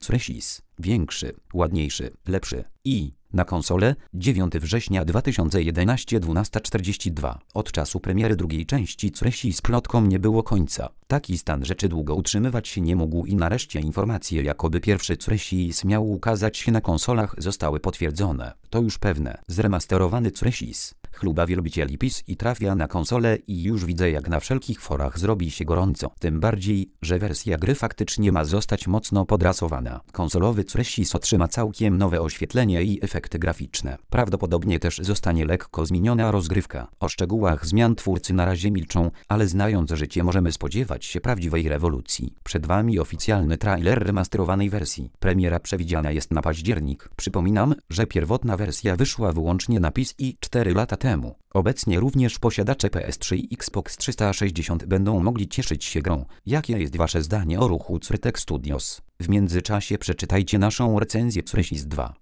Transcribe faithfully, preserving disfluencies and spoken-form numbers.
Cressis. Większy, ładniejszy, lepszy. I na konsolę dziewiątego września dwa tysiące jedenastego dwunasta czterdzieści dwa. Od czasu premiery drugiej części Cressis plotkom nie było końca. Taki stan rzeczy długo utrzymywać się nie mógł i nareszcie informacje, jakoby pierwszy Cressis miał ukazać się na konsolach, zostały potwierdzone. To już pewne. Zremasterowany Cressis chluba wielbicieli P I S i trafia na konsolę i już widzę, jak na wszelkich forach zrobi się gorąco. Tym bardziej, że wersja gry faktycznie ma zostać mocno podrasowana. Konsolowy Cressis otrzyma całkiem nowe oświetlenie i efekty graficzne. Prawdopodobnie też zostanie lekko zmieniona rozgrywka. O szczegółach zmian twórcy na razie milczą, ale znając życie możemy spodziewać się prawdziwej rewolucji. Przed Wami oficjalny trailer remasterowanej wersji. Premiera przewidziana jest na październik. Przypominam, że pierwotna wersja wyszła wyłącznie na P I S i cztery lata temu. Obecnie również posiadacze P S trzy i Xbox trzysta sześćdziesiąt będą mogli cieszyć się grą. Jakie jest Wasze zdanie o ruchu Crytek Studios? W międzyczasie przeczytajcie naszą recenzję Cressis dwa.